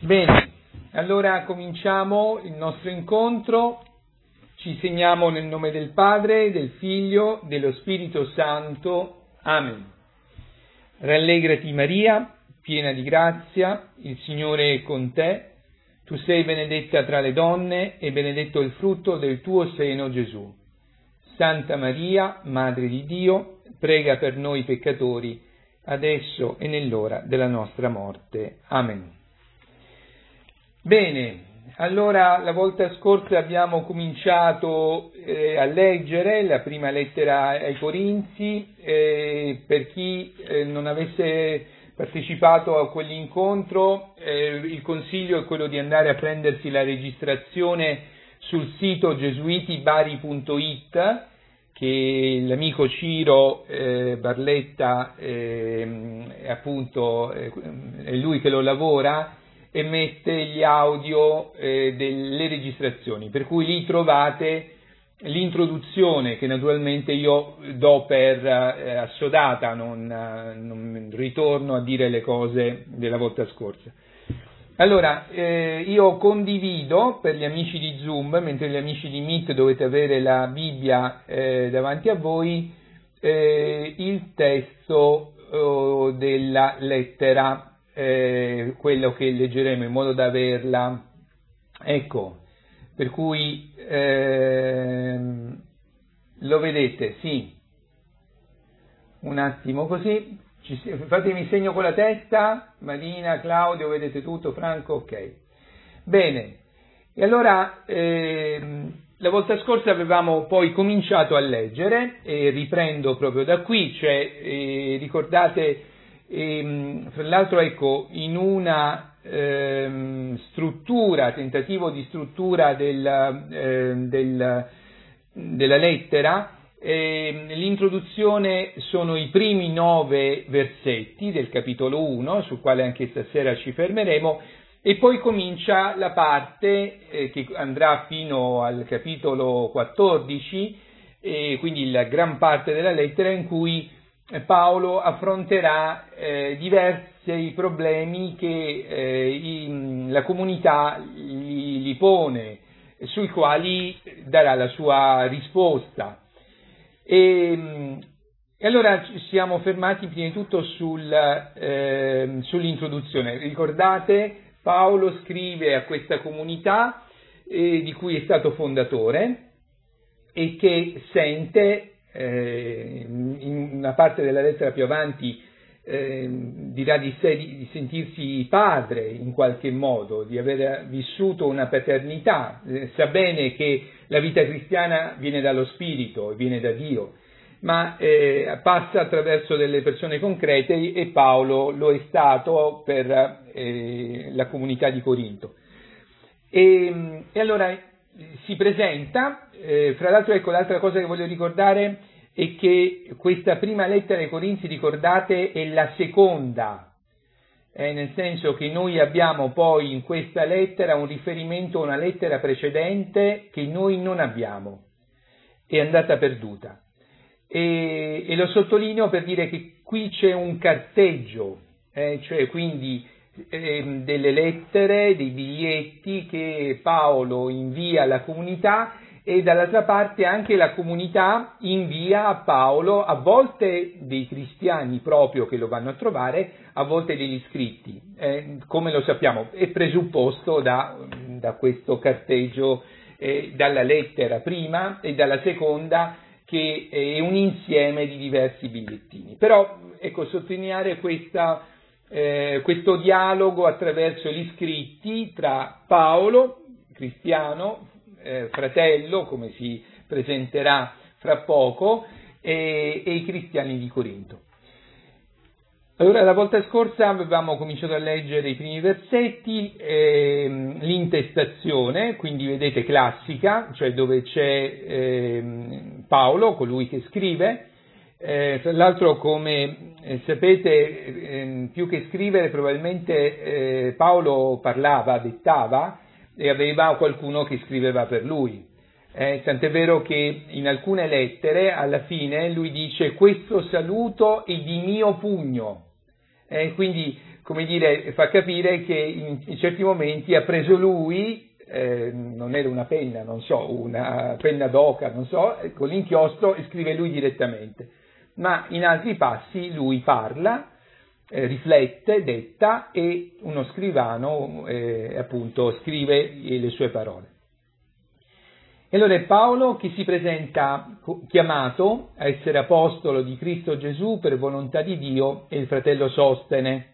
Bene, allora cominciamo il nostro incontro, ci segniamo nel nome del Padre, del Figlio, dello Spirito Santo. Amen. Rallegrati Maria, piena di grazia, il Signore è con te, tu sei benedetta tra le donne e benedetto il frutto del tuo seno Gesù. Santa Maria, Madre di Dio, prega per noi peccatori, adesso e nell'ora della nostra morte. Amen. Bene, allora la volta scorsa abbiamo cominciato a leggere la prima lettera ai Corinzi. Per chi non avesse partecipato a quell'incontro, il consiglio è quello di andare a prendersi la registrazione sul sito gesuitibari.it, che l'amico Ciro Barletta appunto è lui che lo lavora e mette gli audio delle registrazioni, per cui lì trovate l'introduzione che naturalmente io do per assodata, non ritorno a dire le cose della volta scorsa. Allora, io condivido per gli amici di Zoom, mentre gli amici di Meet dovete avere la Bibbia davanti a voi, il testo della lettera, quello che leggeremo in modo da averla, ecco, per cui lo vedete, sì, un attimo così, fatemi segno con la testa, Marina, Claudio, vedete tutto, Franco, ok, bene, e allora la volta scorsa avevamo poi cominciato a leggere, e riprendo proprio da qui, cioè ricordate. Fra l'altro, ecco, in una tentativo di struttura della lettera, l'introduzione sono i primi 9 versetti del capitolo 1, sul quale anche stasera ci fermeremo, e poi comincia la parte che andrà fino al capitolo 14, quindi la gran parte della lettera, in cui Paolo affronterà diversi problemi che la comunità gli pone, sui quali darà la sua risposta. E allora ci siamo fermati prima di tutto sull'introduzione. Ricordate, Paolo scrive a questa comunità di cui è stato fondatore e che sente, in una parte della lettera più avanti dirà di sentirsi padre in qualche modo, di aver vissuto una paternità, sa bene che la vita cristiana viene dallo Spirito e viene da Dio, ma passa attraverso delle persone concrete, e Paolo lo è stato per la comunità di Corinto. E allora si presenta, fra l'altro, ecco, l'altra cosa che voglio ricordare è che questa prima lettera ai Corinzi, ricordate, è la seconda, nel senso che noi abbiamo poi in questa lettera un riferimento a una lettera precedente che noi non abbiamo, è andata perduta, e lo sottolineo per dire che qui c'è un carteggio, cioè quindi delle lettere, dei biglietti che Paolo invia alla comunità, e dall'altra parte anche la comunità invia a Paolo, a volte dei cristiani proprio che lo vanno a trovare, a volte degli iscritti, come lo sappiamo, è presupposto da questo carteggio, dalla lettera prima e dalla seconda, che è un insieme di diversi bigliettini. Però ecco, sottolineare questo dialogo attraverso gli scritti tra Paolo, cristiano, fratello, come si presenterà fra poco, e i cristiani di Corinto. Allora, la volta scorsa avevamo cominciato a leggere i primi versetti, l'intestazione, quindi vedete classica, cioè dove c'è Paolo, colui che scrive. Tra l'altro, come sapete, più che scrivere probabilmente Paolo parlava, dettava, e aveva qualcuno che scriveva per lui. Tant'è vero che in alcune lettere alla fine lui dice: questo saluto è di mio pugno, quindi come dire, fa capire che in certi momenti ha preso lui, non era una penna, non so, una penna d'oca, non so, con l'inchiostro e scrive lui direttamente, ma in altri passi lui parla, riflette, detta e uno scrivano appunto scrive le sue parole. E allora è Paolo che si presenta chiamato a essere apostolo di Cristo Gesù per volontà di Dio, e il fratello Sostene,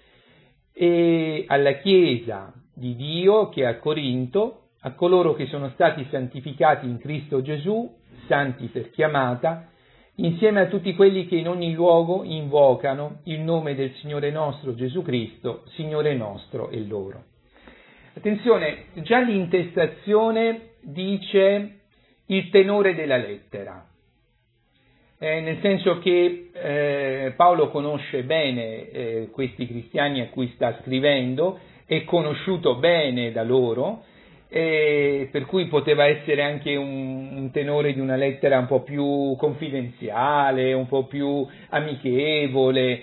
e alla Chiesa di Dio che è a Corinto, a coloro che sono stati santificati in Cristo Gesù, santi per chiamata, insieme a tutti quelli che in ogni luogo invocano il nome del Signore nostro Gesù Cristo, Signore nostro e loro. Attenzione, già l'intestazione dice il tenore della lettera, nel senso che Paolo conosce bene questi cristiani a cui sta scrivendo, è conosciuto bene da loro, per cui poteva essere anche un tenore di una lettera un po' più confidenziale, un po' più amichevole.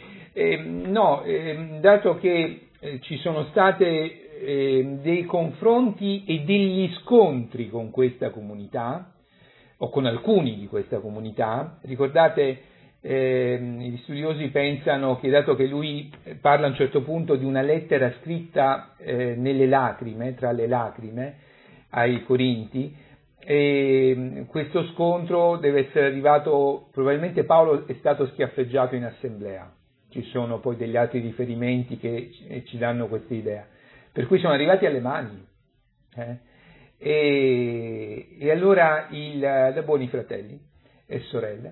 Dato che ci sono state dei confronti e degli scontri con questa comunità, o con alcuni di questa comunità, ricordate, gli studiosi pensano che, dato che lui parla a un certo punto di una lettera scritta nelle lacrime, tra le lacrime, ai Corinti, questo scontro deve essere arrivato, probabilmente Paolo è stato schiaffeggiato in assemblea, ci sono poi degli altri riferimenti che ci danno questa idea, per cui sono arrivati alle mani. E allora da buoni fratelli e sorelle,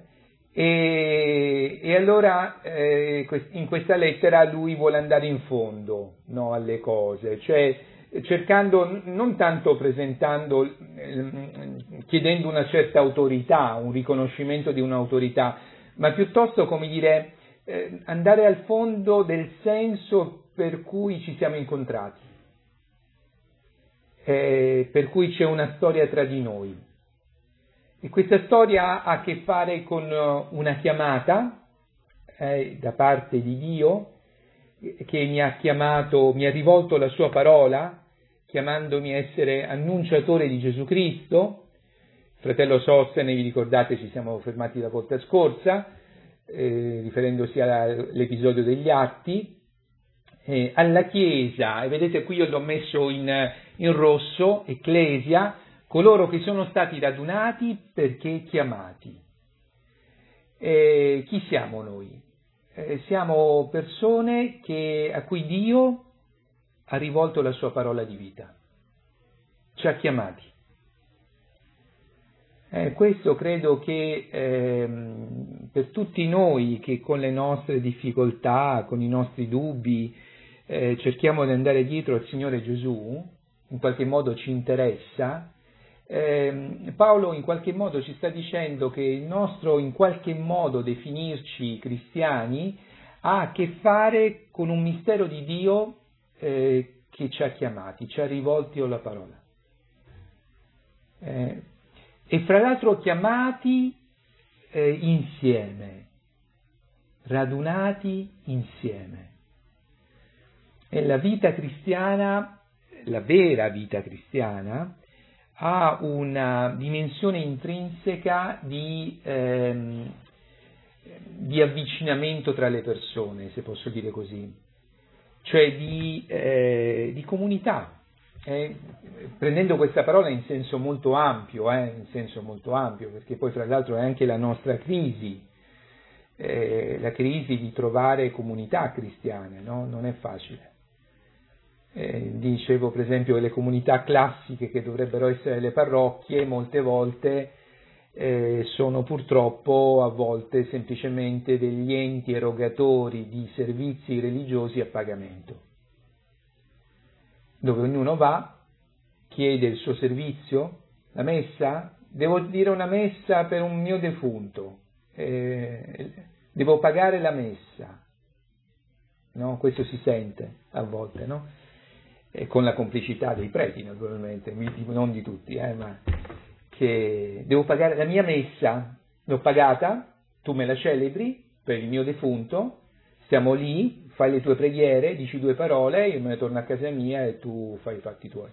e allora in questa lettera lui vuole andare in fondo, no, alle cose, cioè cercando, non tanto presentando, chiedendo una certa autorità, un riconoscimento di un'autorità, ma piuttosto, come dire, andare al fondo del senso per cui ci siamo incontrati. Per cui c'è una storia tra di noi, e questa storia ha a che fare con una chiamata da parte di Dio, che mi ha chiamato, mi ha rivolto la sua parola chiamandomi a essere annunciatore di Gesù Cristo. Fratello Sostene, vi ricordate, ci siamo fermati la volta scorsa, riferendosi all'episodio degli Atti, alla Chiesa, e vedete qui io l'ho messo in rosso, Ecclesia, coloro che sono stati radunati perché chiamati. Chi siamo noi? Siamo persone a cui Dio ha rivolto la sua parola di vita, ci ha chiamati. Questo credo che per tutti noi che con le nostre difficoltà, con i nostri dubbi, cerchiamo di andare dietro al Signore Gesù, in qualche modo ci interessa. Paolo in qualche modo ci sta dicendo che il nostro in qualche modo definirci cristiani ha a che fare con un mistero di Dio che ci ha chiamati, ci ha rivolti alla parola. E fra l'altro chiamati insieme, radunati insieme. E la vita cristiana, la vera vita cristiana, ha una dimensione intrinseca di avvicinamento tra le persone, se posso dire così, cioè di comunità. Prendendo questa parola in senso molto ampio, perché poi fra l'altro è anche la nostra crisi, la crisi di trovare comunità cristiane, no? Non è facile. Dicevo per esempio che le comunità classiche che dovrebbero essere le parrocchie molte volte sono purtroppo a volte semplicemente degli enti erogatori di servizi religiosi a pagamento, dove ognuno va, chiede il suo servizio, la messa, devo dire una messa per un mio defunto, devo pagare la messa, no? Questo si sente a volte, no? Con la complicità dei preti naturalmente, non di tutti, ma che devo pagare la mia messa, l'ho pagata, tu me la celebri per il mio defunto, stiamo lì, fai le tue preghiere, dici 2 parole, io me ne torno a casa mia e tu fai i fatti tuoi.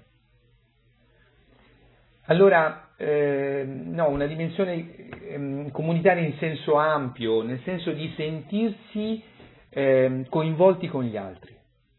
Allora, no, una dimensione comunitaria in senso ampio, nel senso di sentirsi coinvolti con gli altri.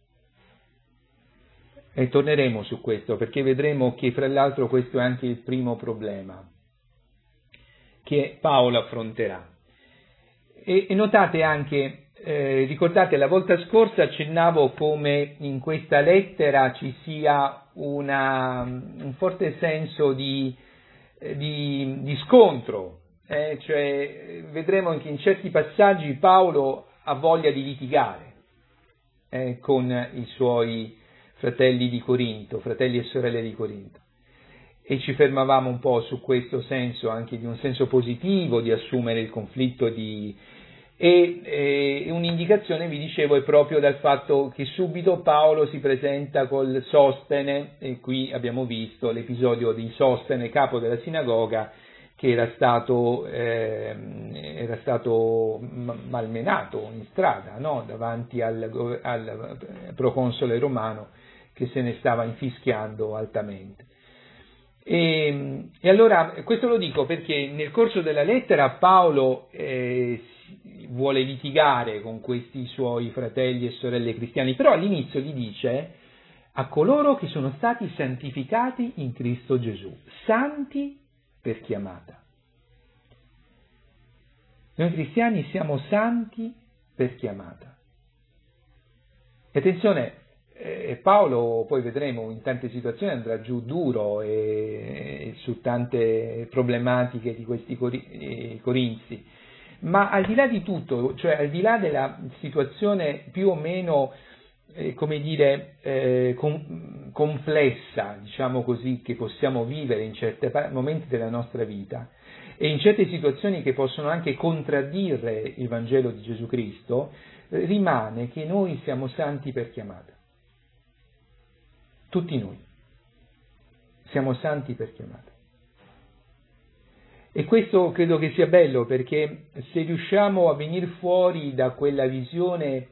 E torneremo su questo, perché vedremo che fra l'altro questo è anche il primo problema che Paolo affronterà. E notate anche, ricordate la volta scorsa accennavo come in questa lettera ci sia un forte senso di scontro, cioè vedremo che in certi passaggi Paolo ha voglia di litigare con i suoi fratelli di Corinto, fratelli e sorelle di Corinto. E ci fermavamo un po' su questo senso, anche di un senso positivo, di assumere il conflitto, e un'indicazione, vi dicevo, è proprio dal fatto che subito Paolo si presenta col Sostene, e qui abbiamo visto l'episodio di Sostene, capo della sinagoga, che era stato malmenato in strada, no? Davanti al proconsole romano, che se ne stava infischiando altamente. E allora questo lo dico perché nel corso della lettera Paolo vuole litigare con questi suoi fratelli e sorelle cristiani, però all'inizio gli dice a coloro che sono stati santificati in Cristo Gesù, santi per chiamata. Noi cristiani siamo santi per chiamata. E attenzione, Paolo, poi vedremo, in tante situazioni andrà giù duro su tante problematiche di questi corinzi, ma al di là di tutto, cioè al di là della situazione più o meno, complessa, diciamo così, che possiamo vivere in certi momenti della nostra vita e in certe situazioni che possono anche contraddire il Vangelo di Gesù Cristo, rimane che noi siamo santi per chiamata. Tutti noi siamo santi per chiamata. E questo credo che sia bello, perché se riusciamo a venire fuori da quella visione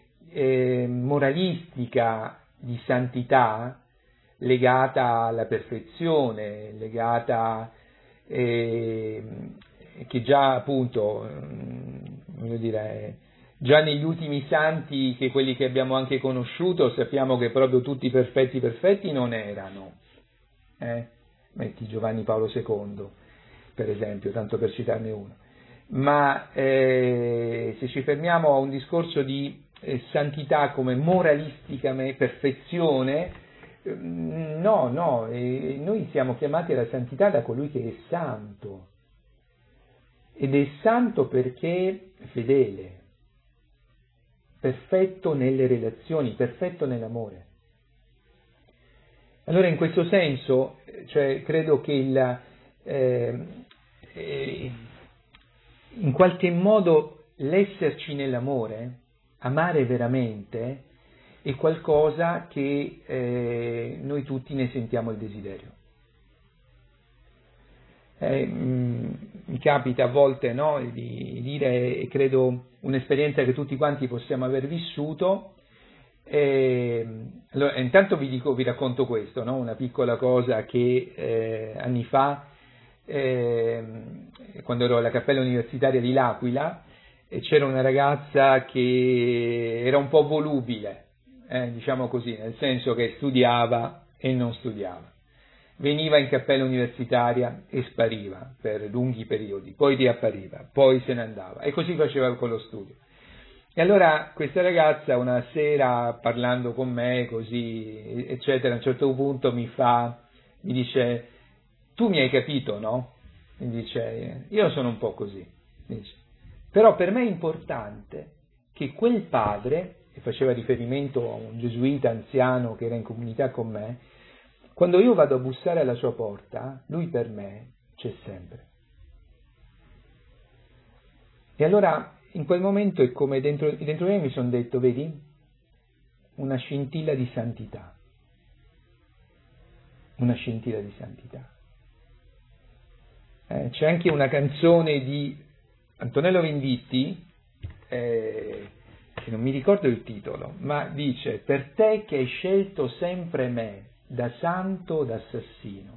moralistica di santità legata alla perfezione, legata che già appunto voglio dire, già negli ultimi santi, che quelli che abbiamo anche conosciuto, sappiamo che proprio tutti perfetti non erano. Metti Giovanni Paolo II, per esempio, tanto per citarne uno. Ma se ci fermiamo a un discorso di santità come moralistica perfezione, no, noi siamo chiamati alla santità da colui che è santo. Ed è santo perché è fedele, perfetto nelle relazioni, perfetto nell'amore. Allora in questo senso, cioè, credo che in qualche modo l'esserci nell'amore, amare veramente, è qualcosa che noi tutti ne sentiamo il desiderio. Mi capita a volte, no, di dire, e credo un'esperienza che tutti quanti possiamo aver vissuto. Allora, intanto vi racconto questo, no? Una piccola cosa che anni fa, quando ero alla Cappella Universitaria di L'Aquila, c'era una ragazza che era un po' volubile, diciamo così, nel senso che studiava e non studiava. Veniva in cappella universitaria e spariva per lunghi periodi, poi riappariva, poi se ne andava, e così faceva con lo studio. E allora questa ragazza una sera, parlando con me così, eccetera, a un certo punto mi dice: tu mi hai capito, no? Mi dice: io sono un po' così, dice. Però per me è importante che quel padre, e faceva riferimento a un gesuita anziano che era in comunità con me, quando io vado a bussare alla sua porta, lui per me c'è sempre. E allora in quel momento è come dentro me mi sono detto: vedi, una scintilla di santità, una scintilla di santità. C'è anche una canzone di Antonello Venditti che non mi ricordo il titolo, ma dice: per te che hai scelto sempre me, da santo o da assassino.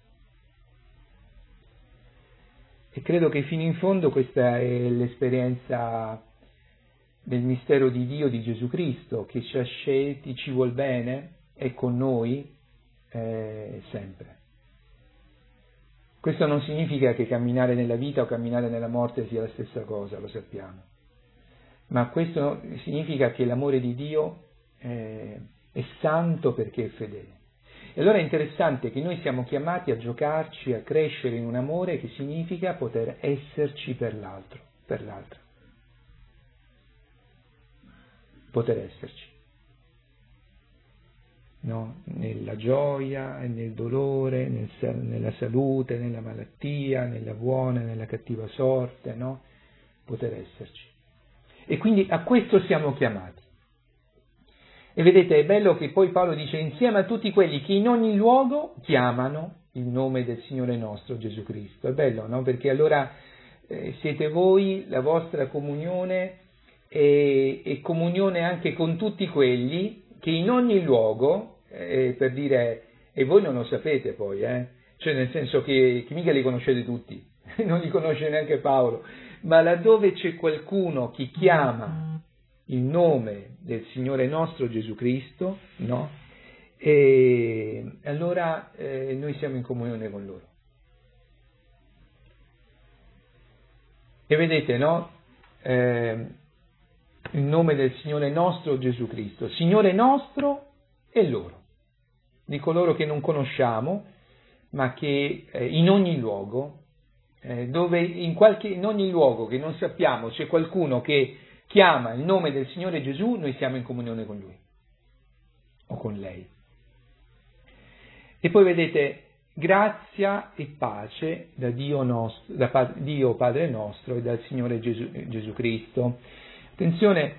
E credo che fino in fondo questa è l'esperienza del mistero di Dio, di Gesù Cristo, che ci ha scelti, ci vuol bene, è con noi sempre. Questo non significa che camminare nella vita o camminare nella morte sia la stessa cosa, lo sappiamo, ma questo significa che l'amore di Dio è santo perché è fedele. E allora è interessante che noi siamo chiamati a giocarci, a crescere in un amore che significa poter esserci per l'altro, poter esserci, no? Nella gioia e nel dolore, nella salute, nella malattia, nella buona e nella cattiva sorte, no? Poter esserci. E quindi a questo siamo chiamati. E vedete, è bello che poi Paolo dice: insieme a tutti quelli che in ogni luogo chiamano il nome del Signore nostro Gesù Cristo. È bello, no? Perché allora siete voi, la vostra comunione e comunione anche con tutti quelli che in ogni luogo, per dire, e voi non lo sapete poi, cioè nel senso che mica li conoscete tutti, non li conosce neanche Paolo, ma laddove c'è qualcuno che chiama il nome del Signore nostro Gesù Cristo, no? E allora noi siamo in comunione con loro. E vedete, no? Il nome del Signore nostro Gesù Cristo, Signore nostro e loro, di coloro che non conosciamo, ma che in ogni luogo, dove in ogni luogo che non sappiamo c'è qualcuno che chiama il nome del Signore Gesù, noi siamo in comunione con Lui o con lei. E poi vedete, grazia e pace da Dio Dio Padre nostro e dal Signore Gesù Cristo. Attenzione,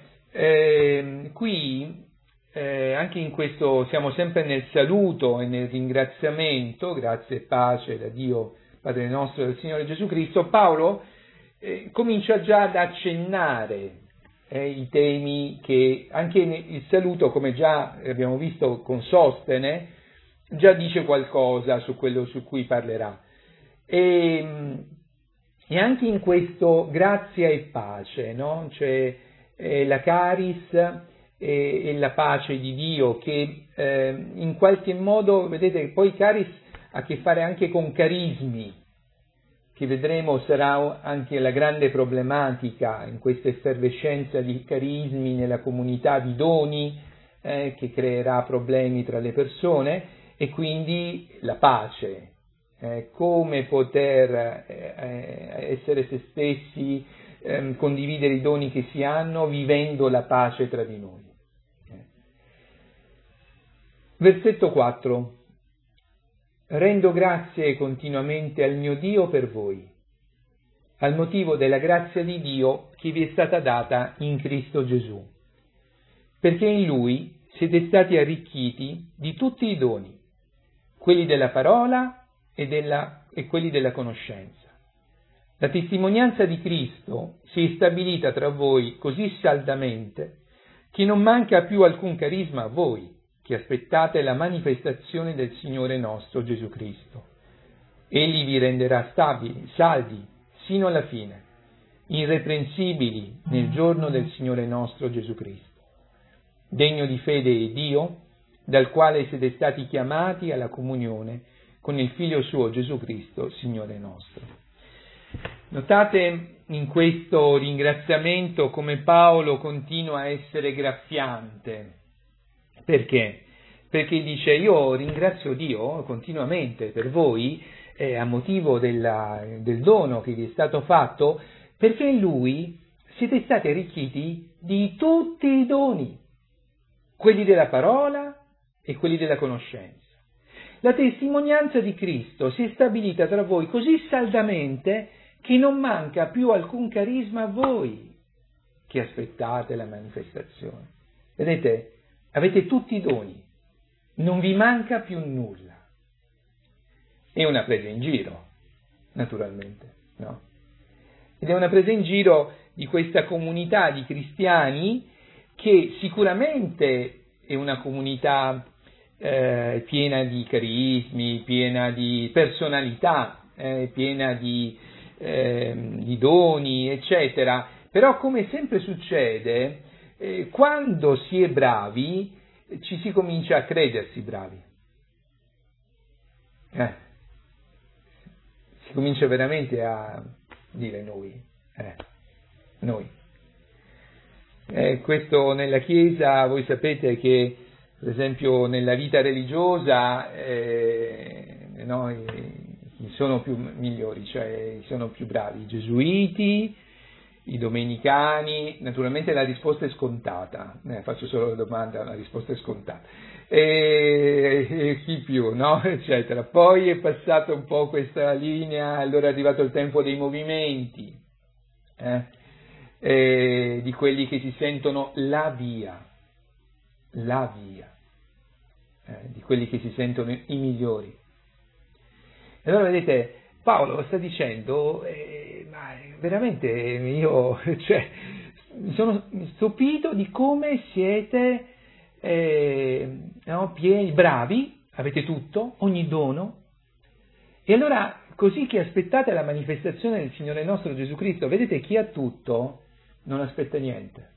qui anche in questo siamo sempre nel saluto e nel ringraziamento, grazia e pace da Dio Padre nostro e dal Signore Gesù Cristo. Paolo comincia già ad accennare i temi che anche il saluto, come già abbiamo visto con Sostene, già dice qualcosa su quello su cui parlerà. E anche in questo grazia e pace, no? Cioè la caris e la pace di Dio che in qualche modo, vedete, poi caris ha a che fare anche con carismi, che vedremo sarà anche la grande problematica in questa effervescenza di carismi nella comunità di doni, che creerà problemi tra le persone, e quindi la pace, come poter essere se stessi, condividere i doni che si hanno, vivendo la pace tra di noi. Versetto 4. Rendo grazie continuamente al mio Dio per voi, al motivo della grazia di Dio che vi è stata data in Cristo Gesù, perché in Lui siete stati arricchiti di tutti i doni, quelli della parola e quelli della conoscenza. La testimonianza di Cristo si è stabilita tra voi così saldamente che non manca più alcun carisma a voi, che aspettate la manifestazione del Signore nostro Gesù Cristo. Egli vi renderà stabili, saldi, sino alla fine, irreprensibili nel giorno del Signore nostro Gesù Cristo. Degno di fede è Dio, dal quale siete stati chiamati alla comunione con il Figlio suo Gesù Cristo, Signore nostro. Notate in questo ringraziamento come Paolo continua a essere graffiante. Perché? Perché dice: io ringrazio Dio continuamente per voi a motivo del dono che vi è stato fatto, perché in Lui siete stati arricchiti di tutti i doni, quelli della parola e quelli della conoscenza. La testimonianza di Cristo si è stabilita tra voi così saldamente che non manca più alcun carisma a voi che aspettate la manifestazione. Vedete? Avete tutti i doni, non vi manca più nulla. È una presa in giro, naturalmente, no? Ed è una presa in giro di questa comunità di cristiani che sicuramente è una comunità piena di carismi, piena di personalità, piena di doni, eccetera, però come sempre succede, quando si è bravi ci si comincia a credersi bravi. Si comincia veramente a dire noi. Questo nella Chiesa, voi sapete che per esempio nella vita religiosa sono più migliori, cioè sono più bravi i gesuiti, i domenicani. Naturalmente la risposta è scontata, faccio solo la domanda, la risposta è scontata, e chi più, no? Eccetera. Poi è passata un po' questa linea, allora è arrivato il tempo dei movimenti, di quelli che si sentono la via, di quelli che si sentono i migliori. E allora vedete, Paolo sta dicendo, ma veramente io mi sono stupito di come siete pieni, bravi, avete tutto, ogni dono, e allora così che aspettate la manifestazione del Signore nostro Gesù Cristo. Vedete, chi ha tutto non aspetta niente.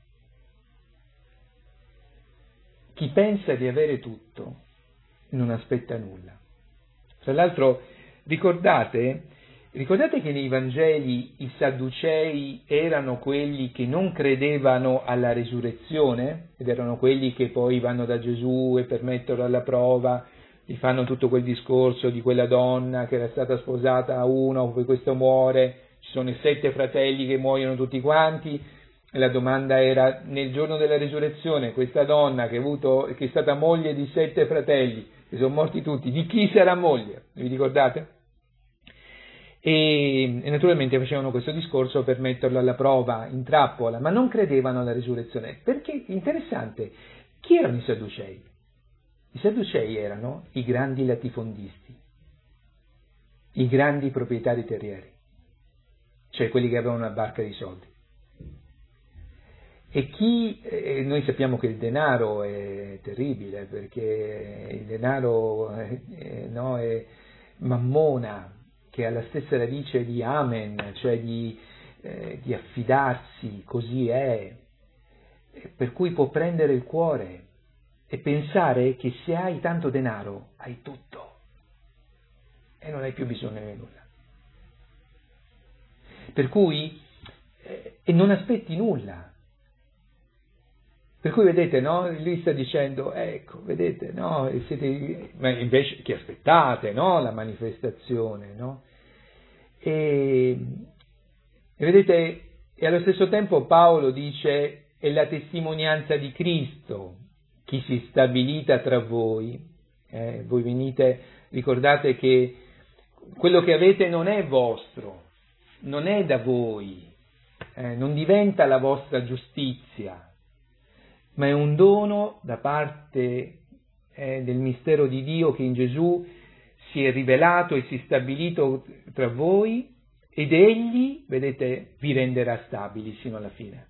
Chi pensa di avere tutto non aspetta nulla. Tra l'altro, ricordate che nei Vangeli i Sadducei erano quelli che non credevano alla resurrezione, ed erano quelli che poi vanno da Gesù e per metterlo alla prova gli fanno tutto quel discorso di quella donna che era stata sposata a uno, poi questo muore, ci sono i 7 fratelli che muoiono tutti quanti, e la domanda era: nel giorno della resurrezione questa donna che è stata moglie di 7 fratelli, che sono morti tutti, di chi sarà moglie? Vi ricordate? E naturalmente facevano questo discorso per metterlo alla prova, in trappola, ma non credevano alla risurrezione. Perché, interessante, chi erano i Sadducei? I Sadducei erano i grandi latifondisti, i grandi proprietari terrieri, cioè quelli che avevano una barca di soldi. E noi sappiamo che il denaro è terribile, perché il denaro è mammona, che ha la stessa radice di amen, cioè di affidarsi, così è, per cui può prendere il cuore e pensare che se hai tanto denaro hai tutto e non hai più bisogno di nulla. Per cui e non aspetti nulla. Per cui vedete, no? Lui sta dicendo, ecco, vedete, no? Ma invece che aspettate, no? La manifestazione, no? E vedete, e allo stesso tempo Paolo dice, è la testimonianza di Cristo chi si stabilita tra voi. Voi venite, ricordate che quello che avete non è vostro, non è da voi, non diventa la vostra giustizia, ma è un dono da parte del mistero di Dio che in Gesù si è rivelato e si è stabilito tra voi, ed Egli, vedete, vi renderà stabili sino alla fine.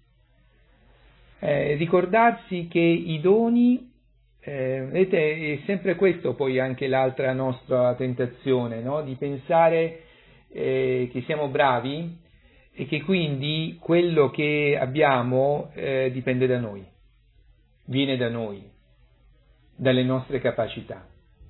Ricordarsi che i doni, vedete, è sempre questo poi anche l'altra nostra tentazione, no? Di pensare che siamo bravi e che quindi quello che abbiamo dipende da noi. Viene da noi, dalle nostre capacità.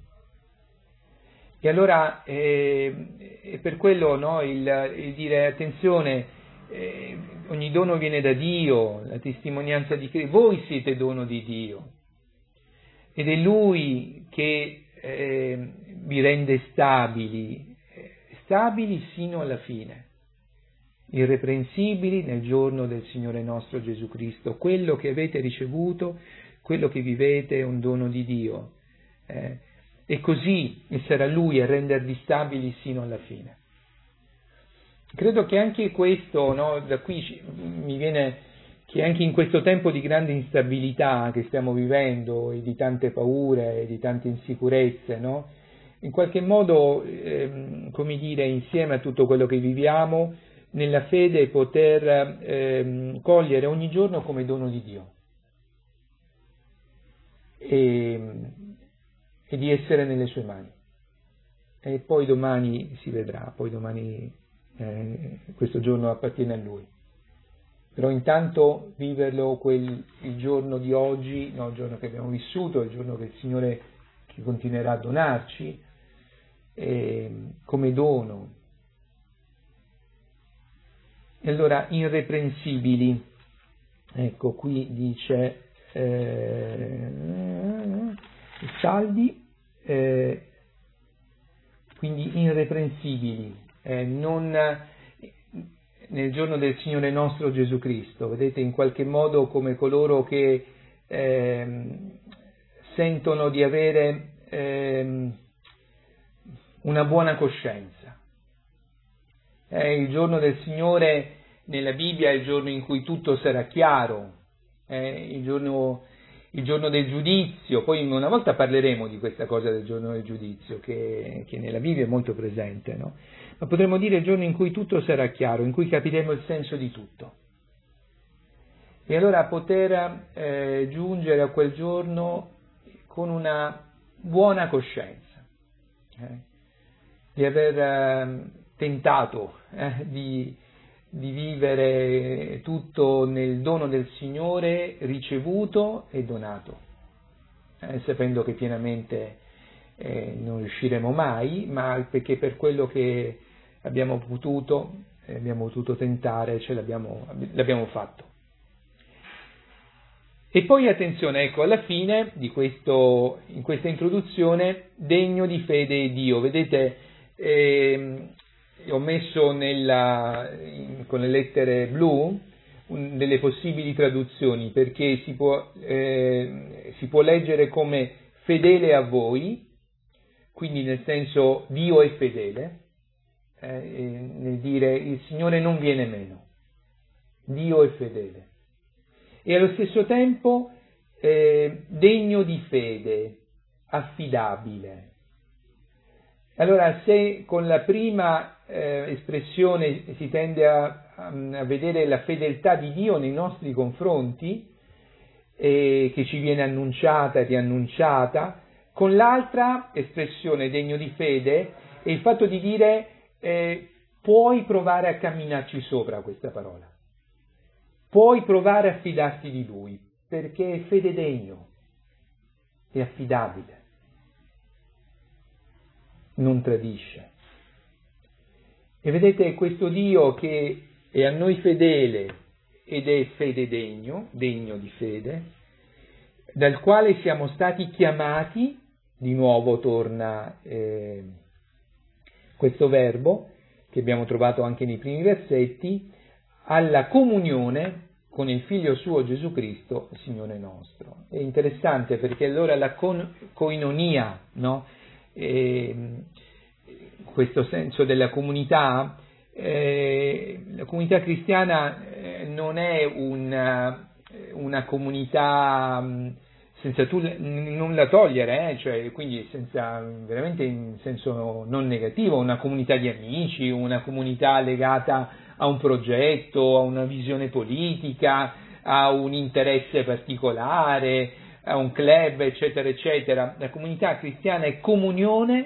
E allora è per quello, no, il dire attenzione, ogni dono viene da Dio, la testimonianza di Cristo, voi siete dono di Dio ed è Lui che vi rende stabili sino alla fine, irreprensibili nel giorno del Signore nostro Gesù Cristo. Quello che avete ricevuto, quello che vivete è un dono di Dio, e così sarà Lui a rendervi stabili sino alla fine. Credo che anche questo, no, da qui mi viene che anche in questo tempo di grande instabilità che stiamo vivendo e di tante paure e di tante insicurezze, no, in qualche modo, come dire, insieme a tutto quello che viviamo, nella fede poter cogliere ogni giorno come dono di Dio. e di essere nelle sue mani. E poi domani si vedrà, poi domani questo giorno appartiene a Lui. Però intanto viverlo il giorno di oggi, no, il giorno che abbiamo vissuto, il giorno che il Signore che continuerà a donarci, come dono. E allora, irreprensibili, ecco qui dice saldi, quindi irreprensibili, non nel giorno del Signore nostro Gesù Cristo, vedete, in qualche modo come coloro che sentono di avere una buona coscienza. Il giorno del Signore nella Bibbia è il giorno in cui tutto sarà chiaro, il giorno del giudizio. Poi una volta parleremo di questa cosa del giorno del giudizio che nella Bibbia è molto presente, no? Ma potremmo dire il giorno in cui tutto sarà chiaro, in cui capiremo il senso di tutto. E allora poter giungere a quel giorno con una buona coscienza, di aver tentato di vivere tutto nel dono del Signore ricevuto e donato, sapendo che pienamente non riusciremo mai, ma perché per quello che abbiamo potuto tentare, l'abbiamo fatto. E poi attenzione, ecco, alla fine in questa introduzione, degno di fede è Dio. Vedete, ho messo con le lettere blu delle possibili traduzioni, perché si può leggere come fedele a voi, quindi nel senso Dio è fedele, nel dire il Signore non viene meno, Dio è fedele. E allo stesso tempo degno di fede, affidabile. Allora, se con la prima espressione si tende a vedere la fedeltà di Dio nei nostri confronti, che ci viene annunciata e riannunciata, con l'altra espressione, degno di fede, è il fatto di dire puoi provare a camminarci sopra questa parola. Puoi provare a fidarti di Lui, perché è fede degno, è affidabile, non tradisce. E vedete, questo Dio che è a noi fedele ed è fede degno di fede, dal quale siamo stati chiamati, di nuovo torna questo verbo, che abbiamo trovato anche nei primi versetti, alla comunione con il Figlio suo Gesù Cristo, Signore nostro. È interessante perché allora la koinonia, no? Questo senso della comunità, la comunità cristiana non è una comunità senza nulla togliere, cioè, quindi veramente in senso non negativo, una comunità di amici, una comunità legata a un progetto, a una visione politica, a un interesse particolare, a un club, eccetera, eccetera. La comunità cristiana è comunione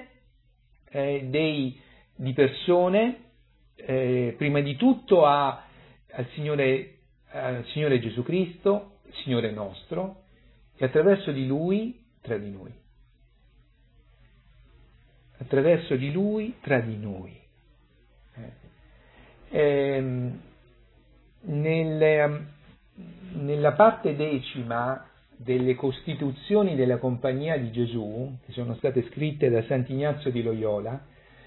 di persone, prima di tutto al Signore Gesù Cristo, Signore nostro, e attraverso di Lui tra di noi. Attraverso di Lui tra di noi. Nella parte 10 delle Costituzioni della Compagnia di Gesù, che sono state scritte da Sant'Ignazio di Loyola,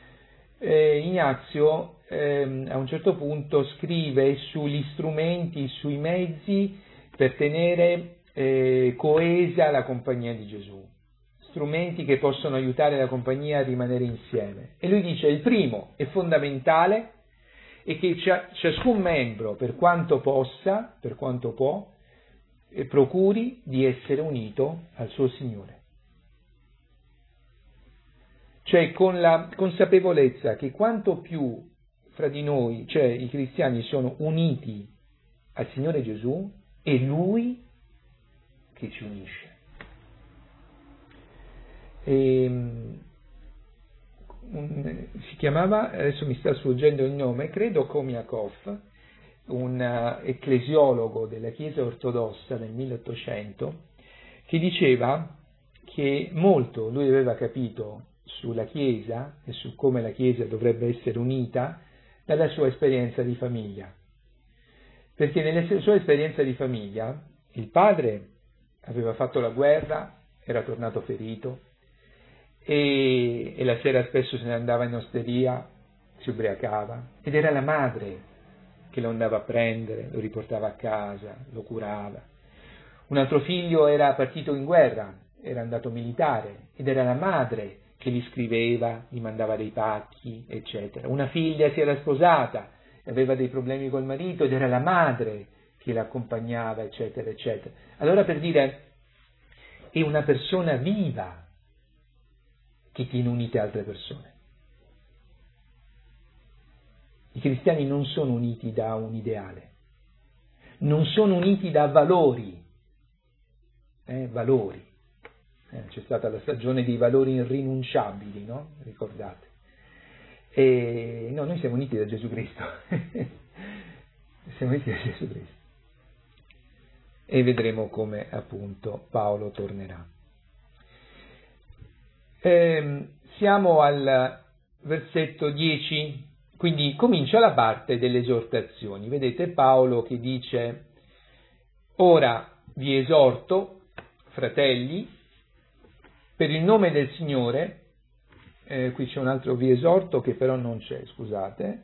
Ignazio a un certo punto scrive sugli strumenti, sui mezzi per tenere coesa la Compagnia di Gesù, strumenti che possono aiutare la Compagnia a rimanere insieme. E lui dice: il primo è fondamentale è che ciascun membro, per quanto può, procuri di essere unito al suo Signore. Cioè con la consapevolezza che quanto più fra di noi, cioè i cristiani, sono uniti al Signore Gesù, è Lui che ci unisce. Si chiamava, adesso mi sta sfuggendo il nome, credo Komiakov, un ecclesiologo della Chiesa ortodossa nel 1800, che diceva che molto lui aveva capito sulla Chiesa e su come la Chiesa dovrebbe essere unita dalla sua esperienza di famiglia. Perché nella sua esperienza di famiglia il padre aveva fatto la guerra, era tornato ferito e la sera spesso se ne andava in osteria, si ubriacava, ed era la madre che lo andava a prendere, lo riportava a casa, lo curava. Un altro figlio era partito in guerra, era andato militare, ed era la madre che gli scriveva, gli mandava dei pacchi, eccetera. Una figlia si era sposata, aveva dei problemi col marito, ed era la madre che l'accompagnava, eccetera, eccetera. Allora, per dire, è una persona viva che tiene unite altre persone. I cristiani non sono uniti da un ideale, non sono uniti da valori, valori. C'è stata la stagione dei valori irrinunciabili, no? Ricordate? No, noi siamo uniti da Gesù Cristo. Siamo uniti da Gesù Cristo. E vedremo come appunto Paolo tornerà. Siamo al versetto 10, quindi comincia la parte delle esortazioni. Vedete Paolo che dice: ora vi esorto, fratelli, per il nome del Signore. Qui c'è un altro vi esorto che però non c'è, scusate.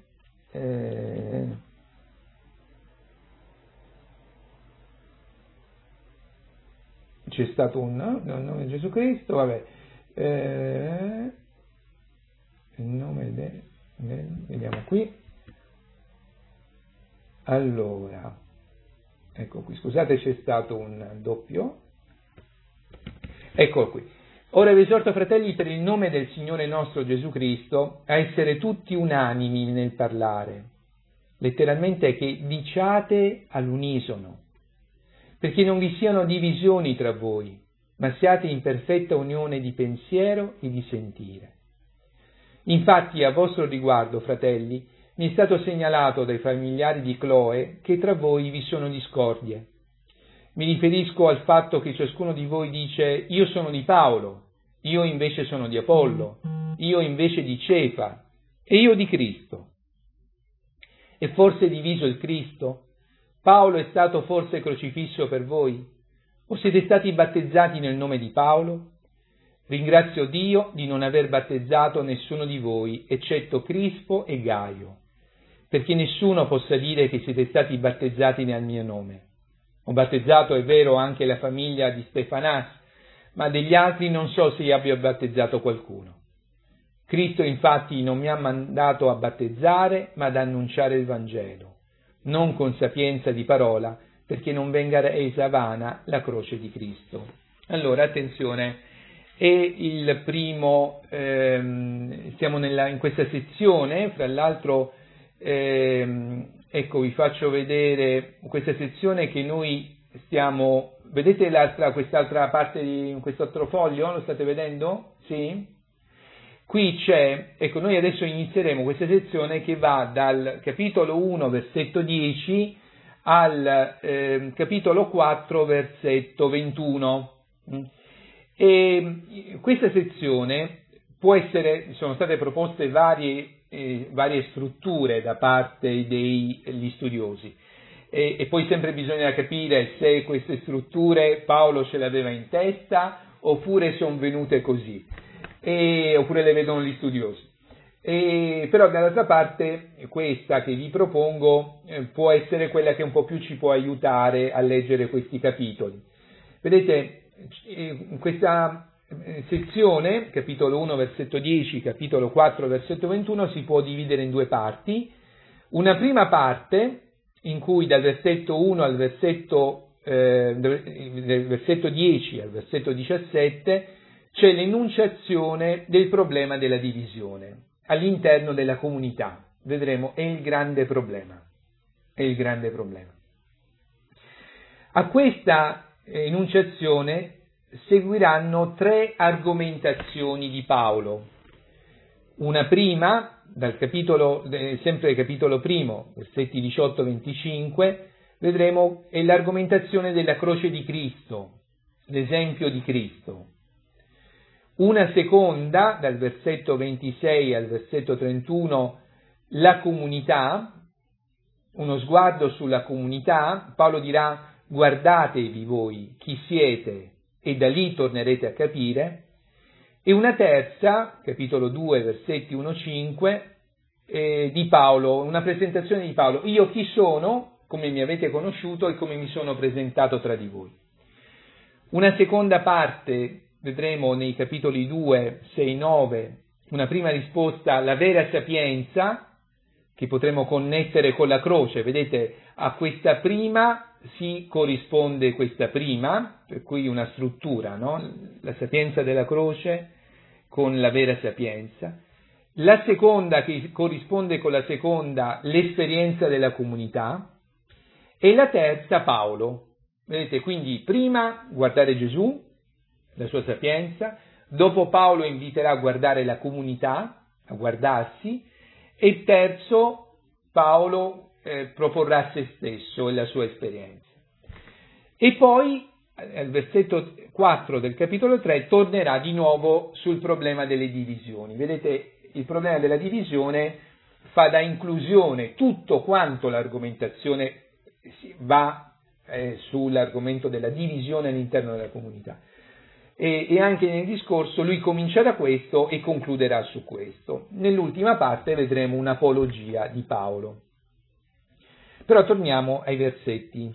C'è stato un nel nome di Gesù Cristo, vabbè. Il nome vediamo qui. Allora, ecco qui, scusate, c'è stato un doppio. Eccolo qui. Ora vi esorto, fratelli, per il nome del Signore nostro Gesù Cristo, a essere tutti unanimi nel parlare. Letteralmente è che diciate all'unisono, perché non vi siano divisioni tra voi, ma siate in perfetta unione di pensiero e di sentire. Infatti, a vostro riguardo, fratelli, mi è stato segnalato dai familiari di Cloe che tra voi vi sono discordie. Mi riferisco al fatto che ciascuno di voi dice: io sono di Paolo, io invece sono di Apollo, io invece di Cefa e io di Cristo. È forse diviso il Cristo? Paolo è stato forse crocifisso per voi? O siete stati battezzati nel nome di Paolo? Ringrazio Dio di non aver battezzato nessuno di voi, eccetto Crispo e Gaio, perché nessuno possa dire che siete stati battezzati nel mio nome. Ho battezzato, è vero, anche la famiglia di Stefanas, ma degli altri non so se abbia battezzato qualcuno. Cristo infatti non mi ha mandato a battezzare, ma ad annunciare il Vangelo, non con sapienza di parola, perché non venga resa vana la croce di Cristo. Allora, attenzione, è il primo, siamo in questa sezione, fra l'altro, ecco, vi faccio vedere questa sezione che noi stiamo, vedete quest'altra parte di quest'altro foglio, lo state vedendo? Sì? Qui c'è, ecco, noi adesso inizieremo questa sezione che va dal capitolo 1, versetto 10, al capitolo 4, versetto 21. E questa sezione può essere, sono state proposte varie strutture da parte degli studiosi e poi sempre bisogna capire se queste strutture Paolo ce le aveva in testa oppure sono venute così, oppure le vedono gli studiosi. Però dall'altra parte questa che vi propongo può essere quella che un po' più ci può aiutare a leggere questi capitoli. Vedete, in questa sezione, capitolo 1 versetto 10, capitolo 4 versetto 21, si può dividere in due parti. Una prima parte in cui dal versetto 1 al versetto 10 al versetto 17 c'è l'enunciazione del problema della divisione all'interno della comunità. Vedremo, è il grande problema. È il grande problema. A questa enunciazione seguiranno 3 argomentazioni di Paolo. Una prima, sempre capitolo primo, versetti 18-25, vedremo è l'argomentazione della croce di Cristo, l'esempio di Cristo. Una seconda, dal versetto 26 al versetto 31, la comunità, uno sguardo sulla comunità. Paolo dirà: guardatevi voi chi siete, e da lì tornerete a capire. E una terza, capitolo 2, versetti 1-5, di Paolo, una presentazione di Paolo: io chi sono, come mi avete conosciuto e come mi sono presentato tra di voi. Una seconda parte vedremo nei capitoli 2, 6, 9, una prima risposta alla vera sapienza, che potremo connettere con la croce. Vedete, a questa prima si corrisponde questa prima, per cui una struttura, no? La sapienza della croce con la vera sapienza. La seconda, che corrisponde con la seconda, l'esperienza della comunità. E la terza, Paolo. Vedete, quindi prima guardare Gesù, la sua sapienza, dopo Paolo inviterà a guardare la comunità, a guardarsi, e terzo Paolo proporrà se stesso e la sua esperienza. E poi al versetto 4 del capitolo 3 tornerà di nuovo sul problema delle divisioni. Vedete, il problema della divisione fa da inclusione tutto quanto l'argomentazione va sull'argomento della divisione all'interno della comunità. E anche nel discorso lui comincia da questo e concluderà su questo. Nell'ultima parte vedremo un'apologia di Paolo. Però torniamo ai versetti.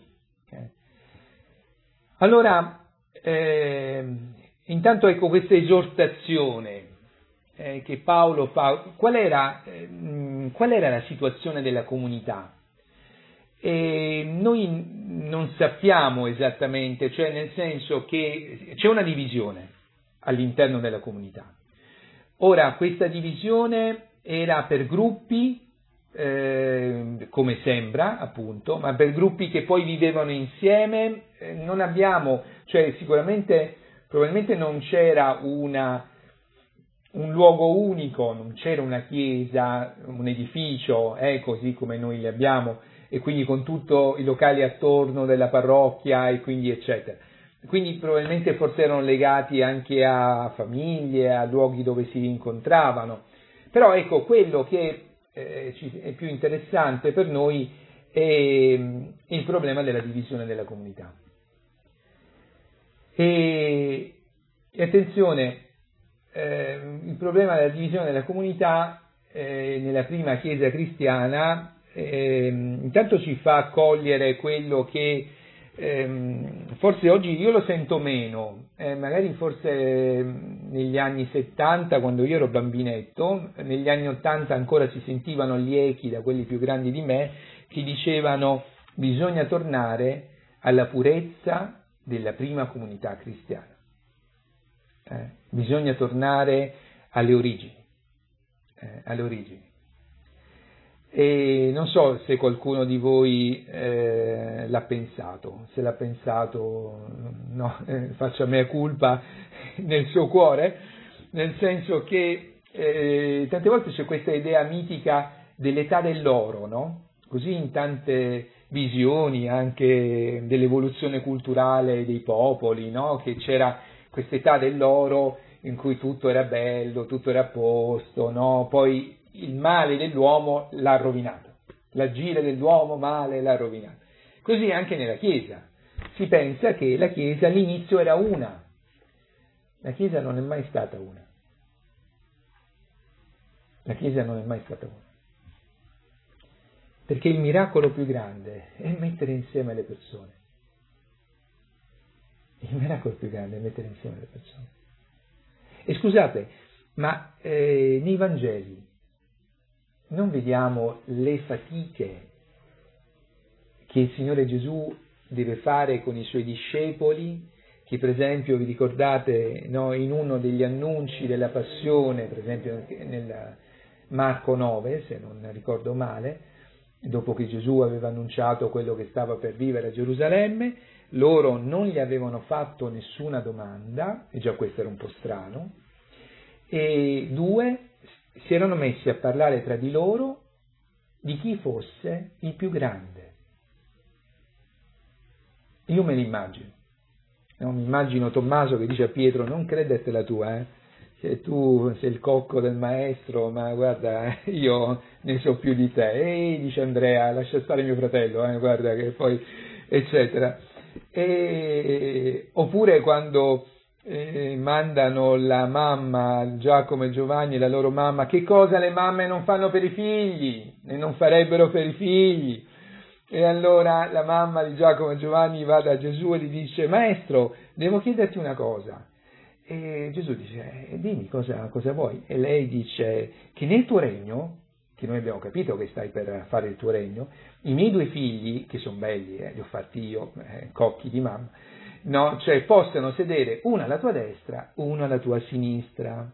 Allora, intanto ecco questa esortazione che Paolo fa. Qual era la situazione della comunità? E noi non sappiamo esattamente, cioè nel senso che c'è una divisione all'interno della comunità. Ora, questa divisione era per gruppi, come sembra appunto, ma per gruppi che poi vivevano insieme. Non abbiamo, cioè sicuramente, probabilmente non c'era un luogo unico, non c'era una chiesa, un edificio, così come noi li abbiamo, e quindi con tutti i locali attorno della parrocchia e quindi eccetera. Quindi probabilmente forse erano legati anche a famiglie, a luoghi dove si incontravano. Però ecco, quello che è più interessante per noi è il problema della divisione della comunità. E attenzione, il problema della divisione della comunità nella prima chiesa cristiana intanto ci fa cogliere quello che forse oggi io lo sento meno, magari forse negli anni 70, quando io ero bambinetto, negli anni 80 ancora si sentivano gli echi da quelli più grandi di me che dicevano: bisogna tornare alla purezza della prima comunità cristiana, bisogna tornare alle origini. E non so se qualcuno di voi l'ha pensato, se l'ha pensato, no, faccia mea culpa nel suo cuore, nel senso che tante volte c'è questa idea mitica dell'età dell'oro, no? Così in tante visioni anche dell'evoluzione culturale dei popoli, no? Che c'era quest'età dell'oro in cui tutto era bello, tutto era a posto, no? Poi il male dell'uomo l'ha rovinato, l'agire dell'uomo male l'ha rovinato. Così anche nella Chiesa. Si pensa che la Chiesa all'inizio era una. La Chiesa non è mai stata una. La Chiesa non è mai stata una. Perché il miracolo più grande è mettere insieme le persone. Il miracolo più grande è mettere insieme le persone. E scusate, ma nei Vangeli non vediamo le fatiche che il Signore Gesù deve fare con i Suoi discepoli, che per esempio vi ricordate, no, in uno degli annunci della Passione, per esempio nel Marco 9, se non ricordo male, dopo che Gesù aveva annunciato quello che stava per vivere a Gerusalemme, loro non gli avevano fatto nessuna domanda, e già questo era un po' strano, e 2, si erano messi a parlare tra di loro di chi fosse il più grande. Io me l'immagino, no? Mi immagino Tommaso che dice a Pietro: non credertela tua, che tu sei il cocco del maestro, ma guarda, io ne so più di te. E dice Andrea: lascia stare mio fratello, guarda che poi, eccetera. Oppure quando mandano la mamma, Giacomo e Giovanni, la loro mamma: che cosa le mamme non fanno per i figli e non farebbero per i figli? E allora la mamma di Giacomo e Giovanni va da Gesù e gli dice: maestro, devo chiederti una cosa. E Gesù dice: dimmi cosa vuoi. E lei dice: che nel tuo regno, che noi abbiamo capito che stai per fare il tuo regno, i miei 2 figli, che sono belli, li ho fatti io, cocchi di mamma, no, cioè possano sedere uno alla tua destra, uno alla tua sinistra.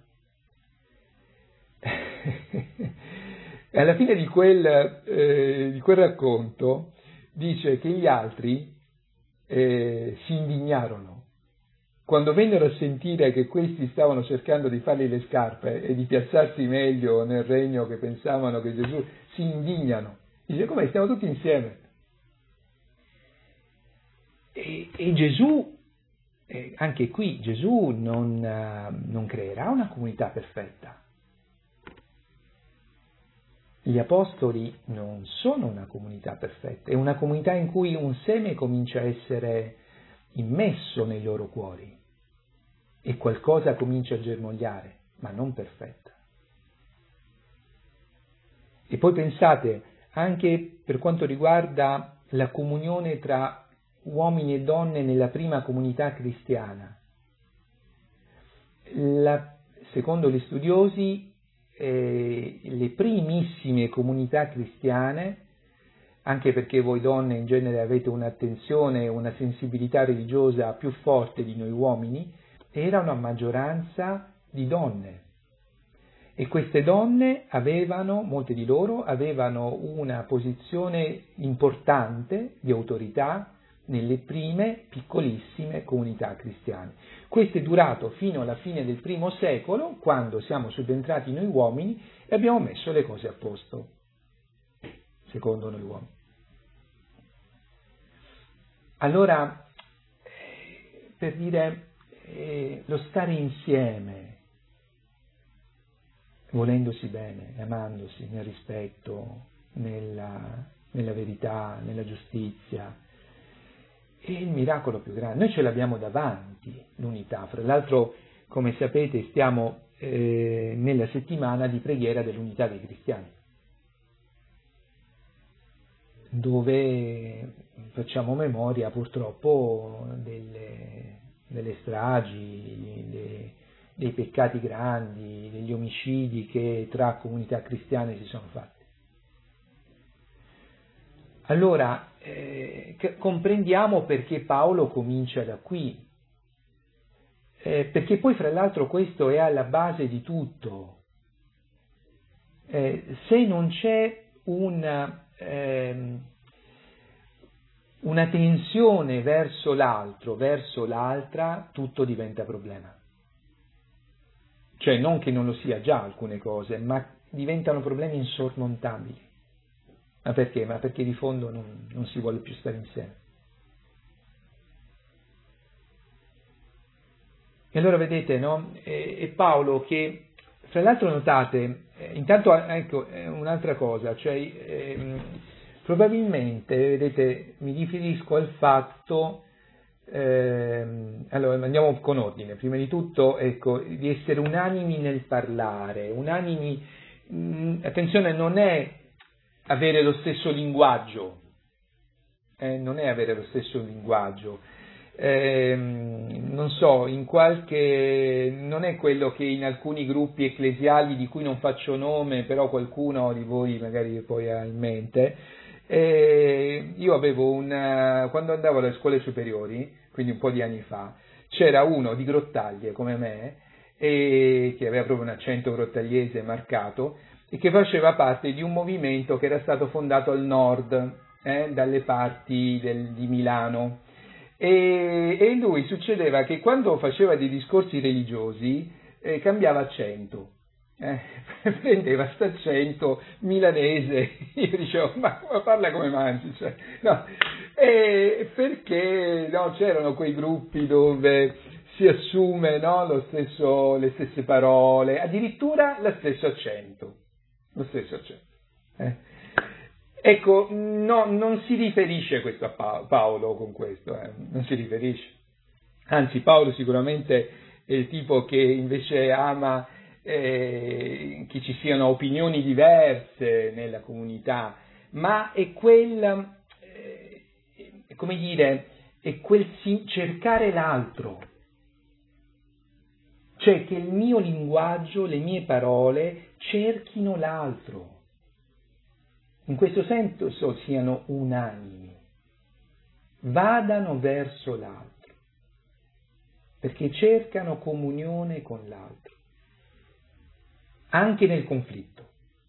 E alla fine di quel racconto dice che gli altri si indignarono. Quando vennero a sentire che questi stavano cercando di fargli le scarpe e di piazzarsi meglio nel regno che pensavano che Gesù, si indignano. Dice: come, stiamo tutti insieme. E Gesù, anche qui, Gesù non creerà una comunità perfetta. Gli apostoli non sono una comunità perfetta, è una comunità in cui un seme comincia a essere immesso nei loro cuori e qualcosa comincia a germogliare, ma non perfetta. E poi pensate, anche per quanto riguarda la comunione tra uomini e donne nella prima comunità cristiana, secondo gli studiosi, le primissime comunità cristiane, anche perché voi donne in genere avete un'attenzione, una sensibilità religiosa più forte di noi uomini, era una maggioranza di donne. E queste donne molte di loro avevano una posizione importante di autorità nelle prime piccolissime comunità cristiane. Questo è durato fino alla fine del I secolo, quando siamo subentrati noi uomini e abbiamo messo le cose a posto, secondo noi uomini. Allora, per dire, lo stare insieme, volendosi bene, amandosi nel rispetto, nella verità, nella giustizia, è il miracolo più grande. Noi ce l'abbiamo davanti, l'unità. Fra l'altro, come sapete, stiamo nella settimana di preghiera dell'unità dei cristiani, dove facciamo memoria purtroppo delle stragi, dei peccati grandi, degli omicidi che tra comunità cristiane si sono fatti. Allora, comprendiamo perché Paolo comincia da qui, perché poi fra l'altro questo è alla base di tutto. Se non c'è una tensione verso l'altro, verso l'altra, tutto diventa problema. Cioè non che non lo sia già alcune cose, ma diventano problemi insormontabili. Ma perché? Ma perché di fondo non si vuole più stare insieme. E allora vedete, no? È Paolo che, fra l'altro notate, intanto ecco un'altra cosa, cioè probabilmente, vedete, mi riferisco al fatto, allora andiamo con ordine, prima di tutto, ecco, di essere unanimi nel parlare, attenzione, non è avere lo stesso linguaggio, non è avere lo stesso linguaggio, non so, non è quello che in alcuni gruppi ecclesiali di cui non faccio nome, però qualcuno di voi magari poi ha in mente, io avevo quando andavo alle scuole superiori, quindi un po' di anni fa, c'era uno di Grottaglie come me, che aveva proprio un accento grottagliese marcato, e che faceva parte di un movimento che era stato fondato al nord, dalle parti di Milano, E lui succedeva che quando faceva dei discorsi religiosi cambiava accento. Prendeva questo accento milanese, io dicevo, ma parla come mangi? Cioè, no. Perché no, c'erano quei gruppi dove si assume, no, le stesse parole, addirittura lo stesso accento. Ecco, no, non si riferisce questo a Paolo con questo, non si riferisce. Anzi, Paolo sicuramente è il tipo che invece ama che ci siano opinioni diverse nella comunità, ma è quel, come dire, è quel cercare l'altro, cioè che il mio linguaggio, le mie parole cerchino l'altro, in questo senso siano unanimi, vadano verso l'altro, perché cercano comunione con l'altro. Anche nel conflitto.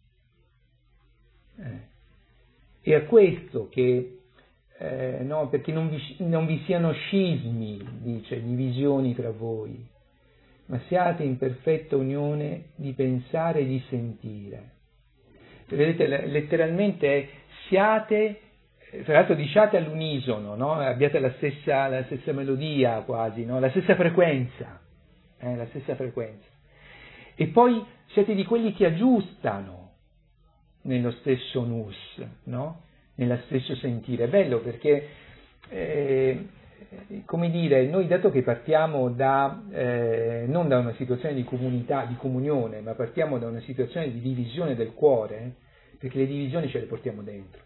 È a questo che, no, perché non vi siano scismi, dice, divisioni tra voi, ma siate in perfetta unione di pensare e di sentire. Vedete, letteralmente siate, tra l'altro diciate all'unisono, no? Abbiate la stessa melodia quasi, no? La stessa frequenza. E poi siete di quelli che aggiustano nello stesso nus, no? Nello stesso sentire. È bello perché, come dire, noi dato che partiamo non da una situazione di comunità, di comunione, ma partiamo da una situazione di divisione del cuore, perché le divisioni ce le portiamo dentro.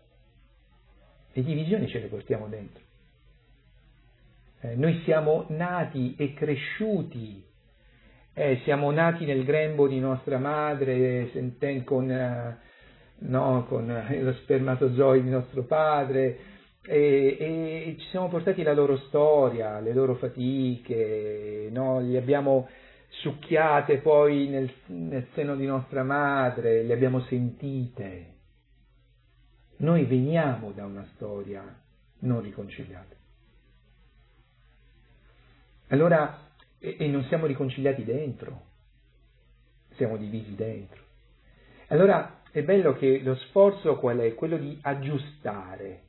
Noi siamo nati e cresciuti. Siamo nati nel grembo di nostra madre, con lo spermatozoi di nostro padre, e ci siamo portati la loro storia, le loro fatiche, no? Li abbiamo succhiate poi nel seno di nostra madre, le abbiamo sentite. Noi veniamo da una storia non riconciliata. Allora, e non siamo riconciliati dentro, siamo divisi dentro. Allora è bello che lo sforzo qual è? Quello di aggiustare,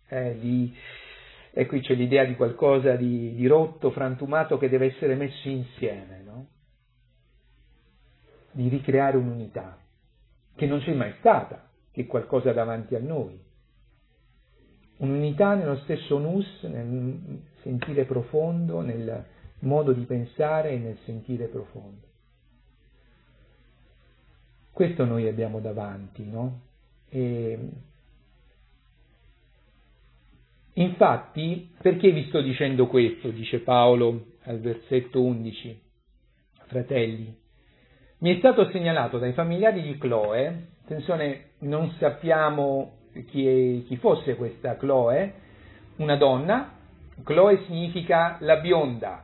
e qui c'è l'idea di qualcosa di rotto, frantumato che deve essere messo insieme, no? Di ricreare un'unità, che non c'è mai stata, che è qualcosa davanti a noi. Un'unità nello stesso nus, nel sentire profondo, nel modo di pensare e nel sentire profondo. Questo noi abbiamo davanti, no? Infatti, perché vi sto dicendo questo? Dice Paolo al versetto 11. Fratelli, mi è stato segnalato dai familiari di Cloe, attenzione, non sappiamo chi fosse questa Cloe, una donna. Cloe significa la bionda,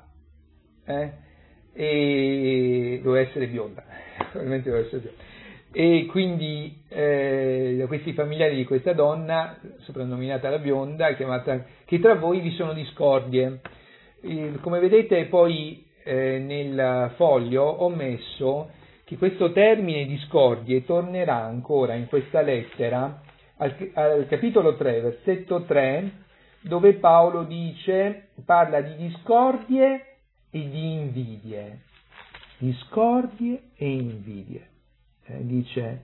e doveva essere bionda, probabilmente doveva essere bionda. E quindi da questi familiari di questa donna, soprannominata la bionda, chiamata, che tra voi vi sono discordie. Come vedete poi nel foglio ho messo che questo termine discordie tornerà ancora in questa lettera al capitolo 3, versetto 3, dove Paolo parla di discordie e di invidie. Discordie e invidie. Dice,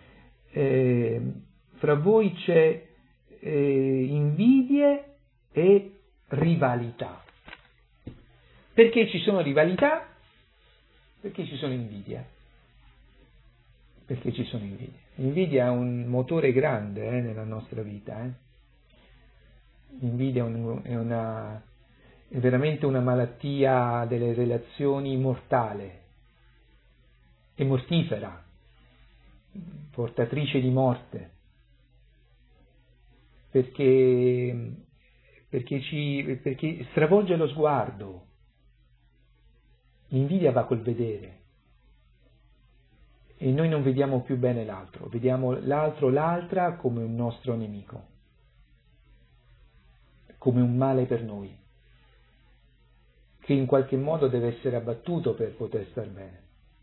fra voi c'è invidie e rivalità. Perché ci sono rivalità? Perché ci sono invidie. Perché ci sono invidie. L'invidia è un motore grande nella nostra vita. L'invidia è veramente una malattia delle relazioni mortale, è mortifera, portatrice di morte, perché stravolge lo sguardo. L'invidia va col vedere e noi non vediamo più bene l'altro, vediamo l'altro, l'altra come un nostro nemico, come un male per noi, che in qualche modo deve essere abbattuto per poter star bene.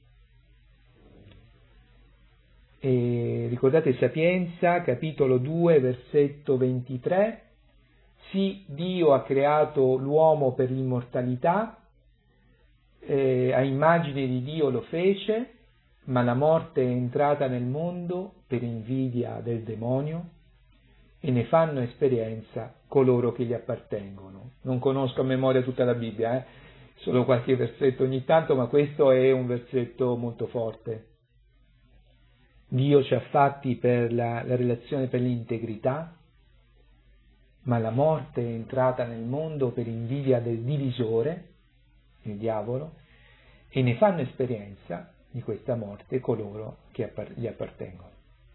E ricordate Sapienza, capitolo 2, versetto 23, sì, Dio ha creato l'uomo per l'immortalità, a immagine di Dio lo fece, ma la morte è entrata nel mondo per invidia del demonio e ne fanno esperienza coloro che gli appartengono. Non conosco a memoria tutta la Bibbia, solo qualche versetto ogni tanto, ma questo è un versetto molto forte. Dio ci ha fatti per la relazione, per l'integrità, ma la morte è entrata nel mondo per invidia del divisore, il diavolo, e ne fanno esperienza di questa morte coloro che gli appartengono.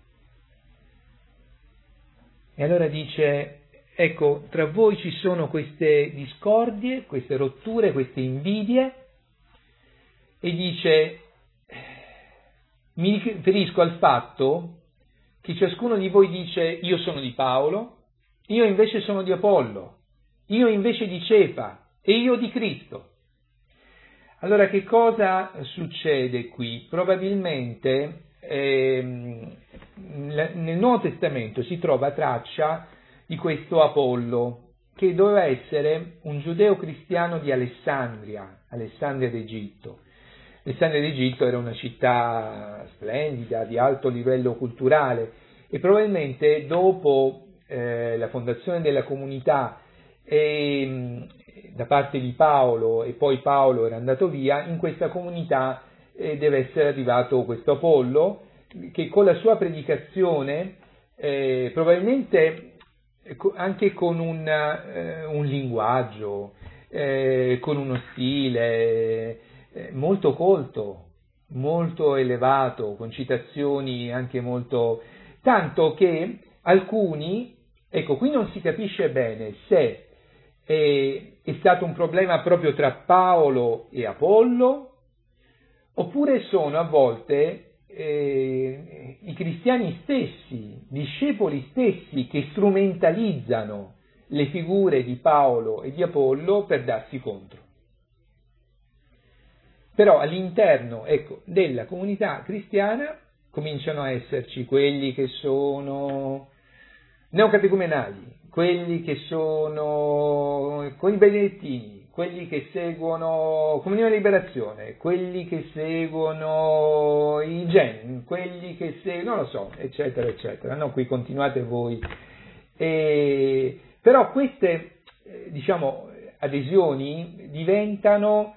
E allora dice, ecco, tra voi ci sono queste discordie, queste rotture, queste invidie, e dice, mi riferisco al fatto che ciascuno di voi dice, io sono di Paolo, io invece sono di Apollo, io invece di Cefa, e io di Cristo. Allora che cosa succede qui? Probabilmente nel Nuovo Testamento si trova traccia di questo Apollo, che doveva essere un giudeo cristiano di Alessandria d'Egitto. Alessandria d'Egitto era una città splendida, di alto livello culturale, e probabilmente dopo la fondazione della comunità da parte di Paolo, e poi Paolo era andato via, in questa comunità deve essere arrivato questo Apollo, che con la sua predicazione, probabilmente anche con un linguaggio, con uno stile molto colto, molto elevato, con citazioni anche molto... tanto che alcuni, ecco, qui non si capisce bene se è stato un problema proprio tra Paolo e Apollo, oppure sono a volte i cristiani stessi, discepoli stessi, che strumentalizzano le figure di Paolo e di Apollo per darsi contro. Però all'interno, ecco, della comunità cristiana cominciano a esserci quelli che sono neocatecumenali, quelli che sono con i benedettini, quelli che seguono Comunione e Liberazione, quelli che seguono i Gen, quelli che seguono, non lo so, eccetera, eccetera. No, qui continuate voi. Però queste, adesioni diventano,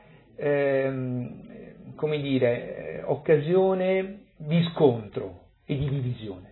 occasione di scontro e di divisione.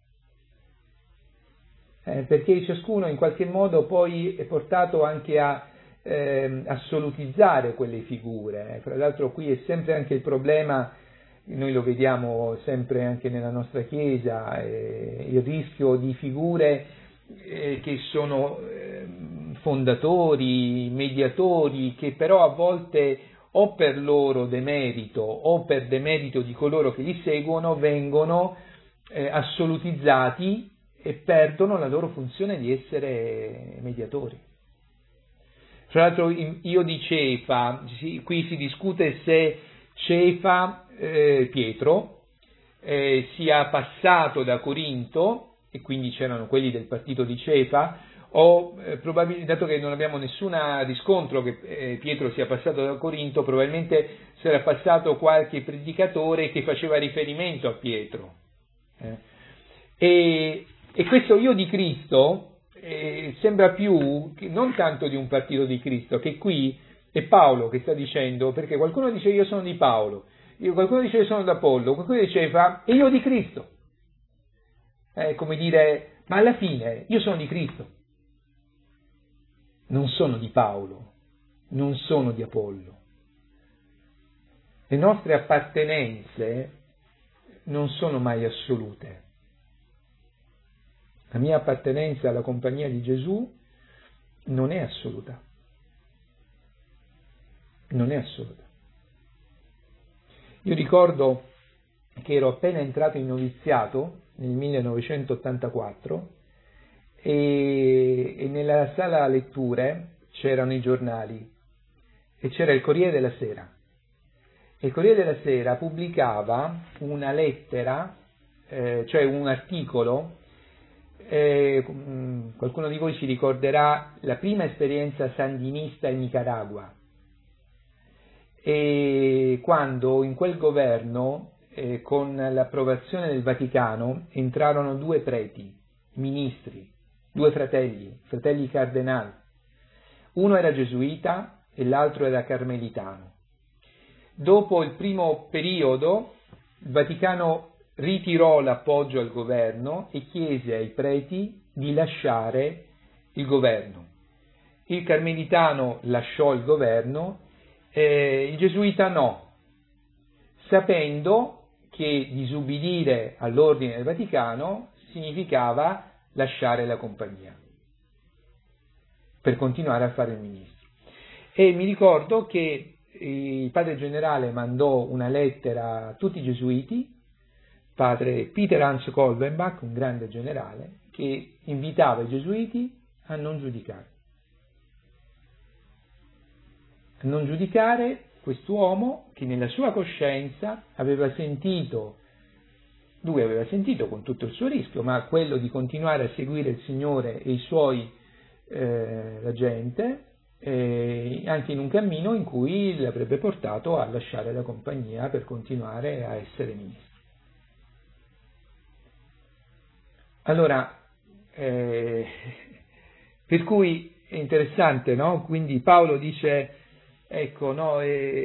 Perché ciascuno in qualche modo poi è portato anche a assolutizzare quelle figure. Fra l'altro qui è sempre anche il problema, noi lo vediamo sempre anche nella nostra Chiesa, il rischio di figure che sono fondatori, mediatori, che però a volte o per loro demerito o per demerito di coloro che li seguono vengono assolutizzati e perdono la loro funzione di essere mediatori. Tra l'altro io di Cefa, qui si discute se Cefa, Pietro, sia passato da Corinto, e quindi c'erano quelli del partito di Cefa, o probabilmente, dato che non abbiamo nessun riscontro che Pietro sia passato da Corinto, probabilmente sarà passato qualche predicatore che faceva riferimento a Pietro. E questo io di Cristo sembra più non tanto di un partito di Cristo, che qui è Paolo che sta dicendo, perché qualcuno dice io sono di Paolo, qualcuno dice io sono di Apollo, qualcuno diceva e io di Cristo. Come dire, ma alla fine io sono di Cristo, non sono di Paolo, non sono di Apollo. Le nostre appartenenze non sono mai assolute. La mia appartenenza alla compagnia di Gesù non è assoluta. Non è assoluta. Io ricordo che ero appena entrato in noviziato nel 1984 e nella sala letture c'erano i giornali e c'era il Corriere della Sera. E il Corriere della Sera pubblicava una lettera, cioè un articolo. Qualcuno di voi si ricorderà la prima esperienza sandinista in Nicaragua, e quando in quel governo, con l'approvazione del Vaticano, entrarono due preti, ministri, due fratelli cardenali. Uno era gesuita e l'altro era carmelitano. Dopo il primo periodo, il Vaticano ritirò l'appoggio al governo e chiese ai preti di lasciare il governo. Il carmelitano lasciò il governo, il gesuita no, sapendo che disubbidire all'ordine del Vaticano significava lasciare la compagnia per continuare a fare il ministro. E mi ricordo che il padre generale mandò una lettera a tutti i gesuiti, padre Peter Hans Kolbenbach, un grande generale, che invitava i gesuiti a non giudicare quest'uomo che nella sua coscienza aveva sentito con tutto il suo rischio, ma quello di continuare a seguire il Signore e i suoi la gente, anche in un cammino in cui l'avrebbe portato a lasciare la compagnia per continuare a essere ministro. Allora, per cui è interessante, no? Quindi Paolo dice, ecco, no,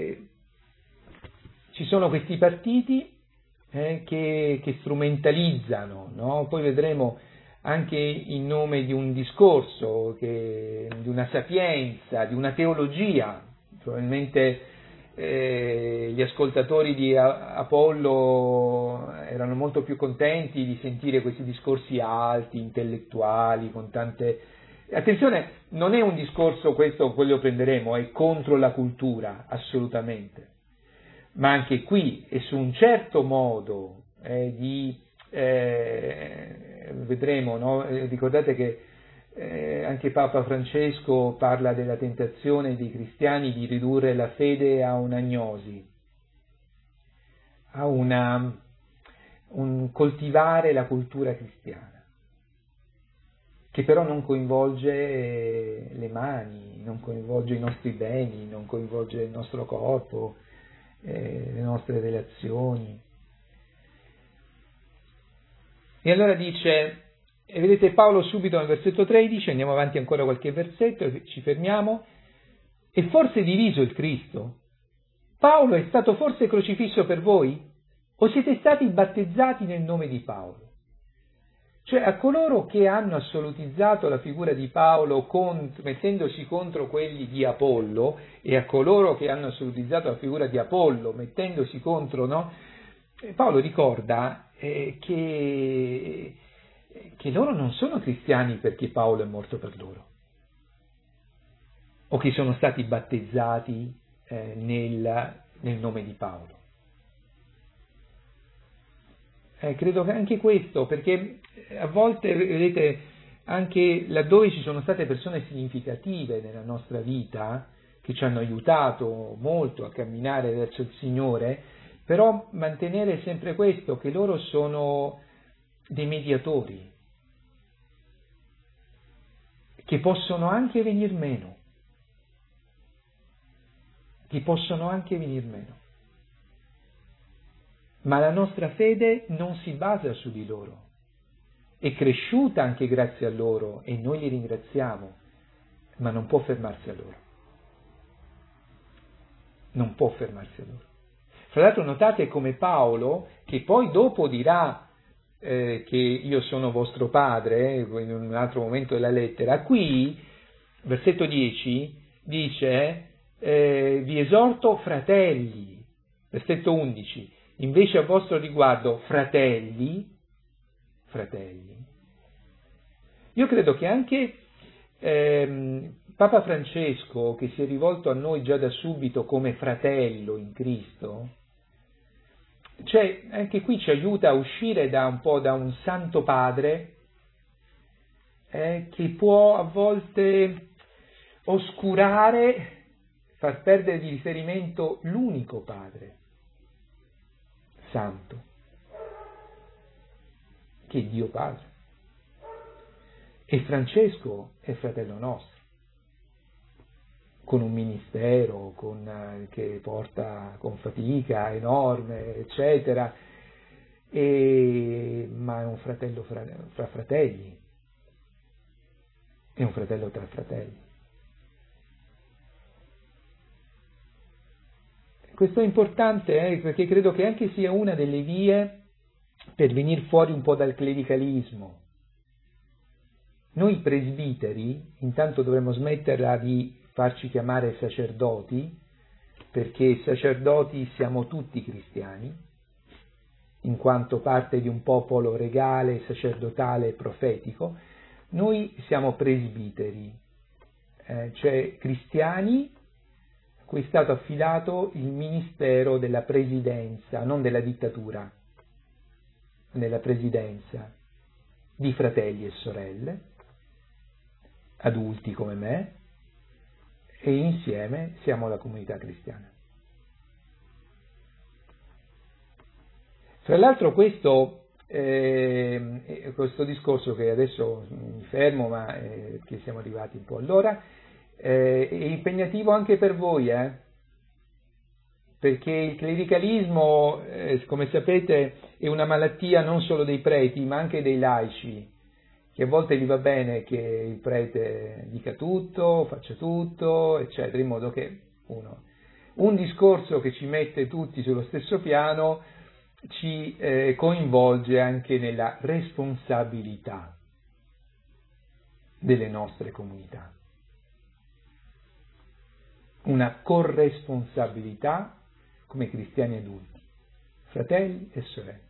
ci sono questi partiti che strumentalizzano, no? Poi vedremo anche in nome di un discorso, di una sapienza, di una teologia. Probabilmente gli ascoltatori di Apollo erano molto più contenti di sentire questi discorsi alti, intellettuali, con tante... Attenzione, non è un discorso, questo quello prenderemo, è contro la cultura, assolutamente. Ma anche qui è su un certo modo vedremo, no? Ricordate che anche Papa Francesco parla della tentazione dei cristiani di ridurre la fede a un'agnosi, a un coltivare la cultura cristiana, che però non coinvolge le mani, non coinvolge i nostri beni, non coinvolge il nostro corpo, le nostre relazioni. E allora dice, e vedete Paolo subito nel versetto 13, andiamo avanti ancora qualche versetto e ci fermiamo, è forse diviso il Cristo? Paolo è stato forse crocifisso per voi? O siete stati battezzati nel nome di Paolo? Cioè a coloro che hanno assolutizzato la figura di Paolo mettendosi contro quelli di Apollo, e a coloro che hanno assolutizzato la figura di Apollo mettendosi contro, no? Paolo ricorda che loro non sono cristiani perché Paolo è morto per loro, o che sono stati battezzati nel nome di Paolo. Credo che anche questo, perché a volte, vedete, anche laddove ci sono state persone significative nella nostra vita, che ci hanno aiutato molto a camminare verso il Signore, però mantenere sempre questo, che loro sono dei mediatori, che possono anche venir meno, ma la nostra fede non si basa su di loro, è cresciuta anche grazie a loro e noi li ringraziamo, ma non può fermarsi a loro. Non può fermarsi a loro. Fra l'altro notate come Paolo, che poi dopo dirà che io sono vostro padre, in un altro momento della lettera, qui, versetto 10, dice vi esorto fratelli, versetto 11, invece a vostro riguardo fratelli, io credo che anche Papa Francesco, che si è rivolto a noi già da subito come fratello in Cristo, cioè anche qui ci aiuta a uscire da un po' da un santo padre che può a volte oscurare, far perdere di riferimento l'unico Padre Santo, che è Dio Padre. E Francesco è fratello nostro, con un ministero che porta con fatica enorme, eccetera, ma è un fratello fra fratelli, è un fratello tra fratelli. Questo è importante perché credo che anche sia una delle vie per venire fuori un po' dal clericalismo. Noi presbiteri intanto dovremmo smetterla di farci chiamare sacerdoti, perché sacerdoti siamo tutti cristiani, in quanto parte di un popolo regale, sacerdotale e profetico. Noi siamo presbiteri, cioè cristiani a cui è stato affidato il ministero della presidenza, non della dittatura, della presidenza di fratelli e sorelle, adulti come me, e insieme siamo la comunità cristiana. Tra l'altro questo discorso, che adesso mi fermo, ma che siamo arrivati un po' all'ora, è impegnativo anche per voi, perché il clericalismo, come sapete, è una malattia non solo dei preti, ma anche dei laici, che a volte gli va bene che il prete dica tutto, faccia tutto, eccetera, in modo che un discorso che ci mette tutti sullo stesso piano ci coinvolge anche nella responsabilità delle nostre comunità. Una corresponsabilità come cristiani adulti, fratelli e sorelle.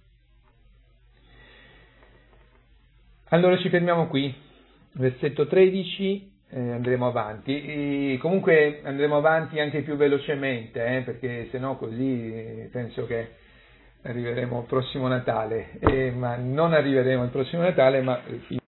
Allora ci fermiamo qui, versetto 13, andremo avanti, e comunque andremo avanti anche più velocemente, perché sennò così penso che arriveremo al prossimo Natale, ma non arriveremo al prossimo Natale, ma